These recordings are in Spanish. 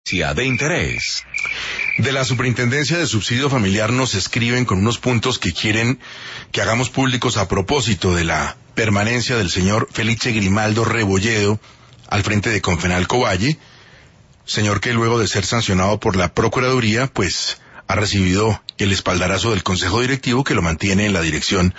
de interés. De la Superintendencia de Subsidio Familiar nos escriben con unos puntos que quieren que hagamos públicos a propósito de la permanencia del señor Felice Grimaldo Rebolledo al frente de Confenalco Valle, señor que luego de ser sancionado por la Procuraduría, pues ha recibido el espaldarazo del Consejo Directivo que lo mantiene en la dirección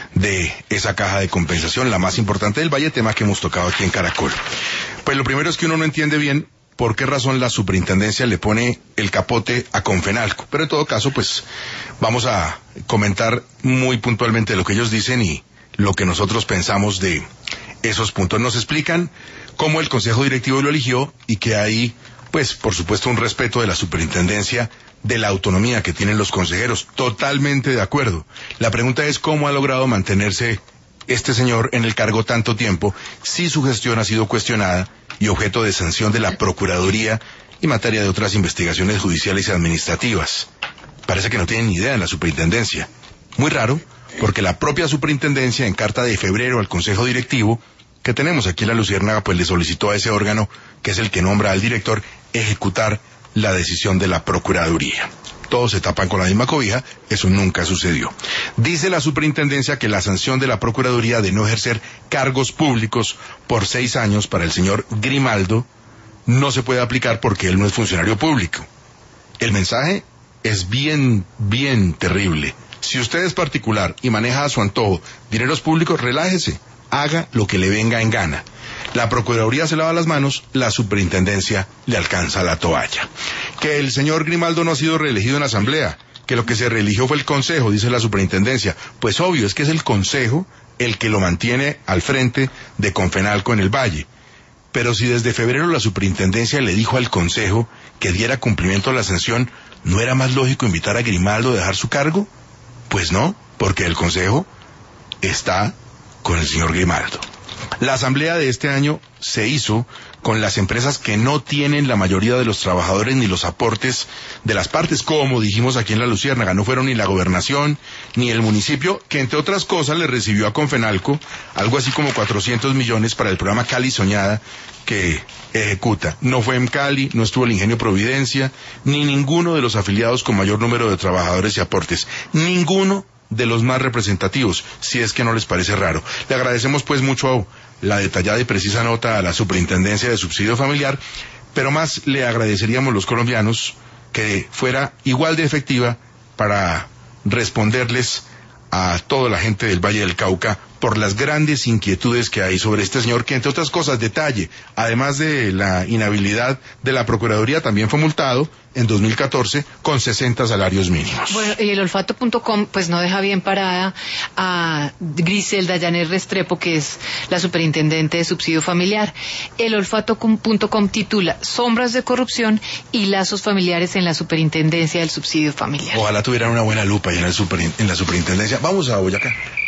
de esa caja de compensación, la más importante del Valle, tema que hemos tocado aquí en Caracol. Pues lo primero es que uno no entiende bien por qué razón la superintendencia le pone el capote a Confenalco, pero en todo caso, pues vamos a comentar muy puntualmente lo que ellos dicen y lo que nosotros pensamos de esos puntos. Nos explican cómo el Consejo Directivo lo eligió y que hay, pues, por supuesto, un respeto de la superintendencia de la autonomía que tienen los consejeros. Totalmente de acuerdo. La pregunta es cómo ha logrado mantenerse este señor en el cargo tanto tiempo si su gestión ha sido cuestionada y objeto de sanción de la Procuraduría y materia de otras investigaciones judiciales y administrativas. Parece que no tienen ni idea en la superintendencia. Muy raro, porque la propia superintendencia, en carta de febrero al Consejo Directivo, que tenemos aquí en La Luciérnaga, pues le solicitó a ese órgano, que es el que nombra al director, ejecutar la decisión de la Procuraduría. Todos se tapan con la misma cobija, eso nunca sucedió. Dice la superintendencia que la sanción de la Procuraduría de no ejercer cargos públicos por 6 años para el señor Grimaldo no se puede aplicar porque él no es funcionario público. El mensaje es bien terrible. Si usted es particular y maneja a su antojo dineros públicos, relájese, haga lo que le venga en gana. La Procuraduría se lava las manos, la superintendencia le alcanza la toalla. Que el señor Grimaldo no ha sido reelegido en la Asamblea, que lo que se reeligió fue el Consejo, dice la superintendencia. Pues obvio, es que es el Consejo el que lo mantiene al frente de Confenalco en el Valle. Pero si desde febrero la superintendencia le dijo al Consejo que diera cumplimiento a la sanción, ¿no era más lógico invitar a Grimaldo a dejar su cargo? Pues no, porque el Consejo está con el señor Grimaldo. La asamblea de este año se hizo con las empresas que no tienen la mayoría de los trabajadores ni los aportes de las partes, como dijimos aquí en La Luciérnaga. No fueron ni la gobernación ni el municipio, que entre otras cosas le recibió a Confenalco algo así como 400 millones para el programa Cali Soñada que ejecuta. No fue en Cali, no estuvo el Ingenio Providencia, ni ninguno de los afiliados con mayor número de trabajadores y aportes. Ninguno de los más representativos, si es que no les parece raro. Le agradecemos pues mucho la detallada y precisa nota a la Superintendencia de Subsidio Familiar, pero más le agradeceríamos los colombianos que fuera igual de efectiva para responderles a toda la gente del Valle del Cauca por las grandes inquietudes que hay sobre este señor, que entre otras cosas, detalle, además de la inhabilidad de la Procuraduría, también fue multado en 2014 con 60 salarios mínimos. Bueno, y el olfato.com pues no deja bien parada a Griselda Llanes Restrepo, que es la superintendente de subsidio familiar. El olfato.com titula Sombras de corrupción y lazos familiares en la superintendencia del subsidio familiar. Ojalá tuvieran una buena lupa ahí en la superintendencia. Vamos a Boyacá.